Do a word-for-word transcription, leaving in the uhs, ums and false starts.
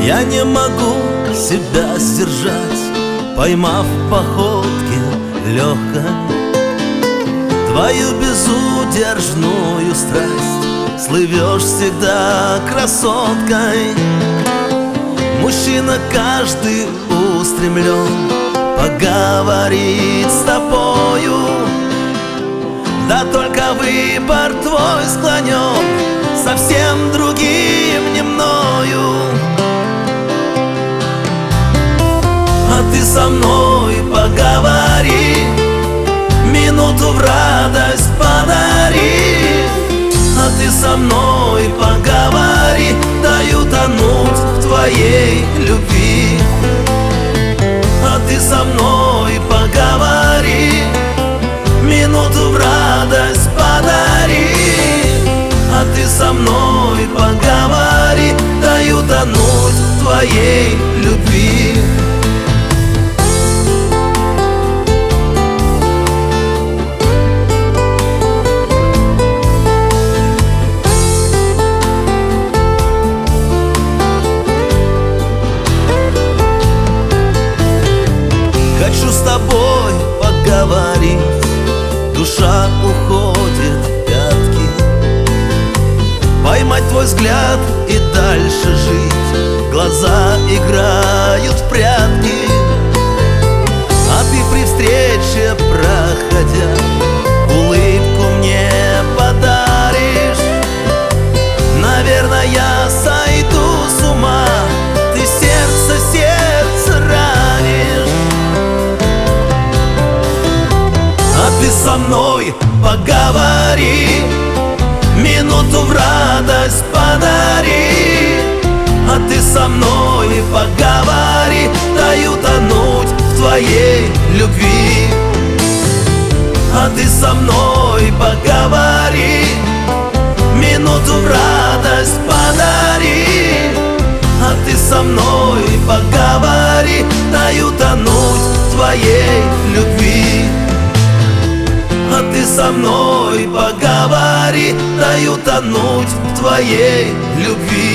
Я не могу себя сдержать, поймав в походке легкой твою безудержную страсть. Слывешь всегда красоткой. Мужчина каждый устремлен поговорить с тобою, да только выбор твой склонен совсем другим, не мною. А ты со мной поговори, минуту в радость подари. А ты со мной поговори, даю тонуть в твоей любви. А ты со мной поговори, минуту в радость подари. А ты со мной поговори, даю тонуть в твоей любви. Хочу с тобой поговорить, душа уходит в пятки. Поймать твой взгляд и дальше жить, глаза играют в прятки. А ты при встрече, проходя, улыбку мне подаришь. Наверное, я сойду с ума, ты сердце, сердце ранишь. А ты со мной поговори, минуту в радость подари. А ты со мной поговори, даю тонуть в твоей любви. А ты со мной поговори, минуту в радость подари. А ты со мной поговори, даю тонуть в твоей любви. А ты со мной поговори, даю тонуть в твоей любви.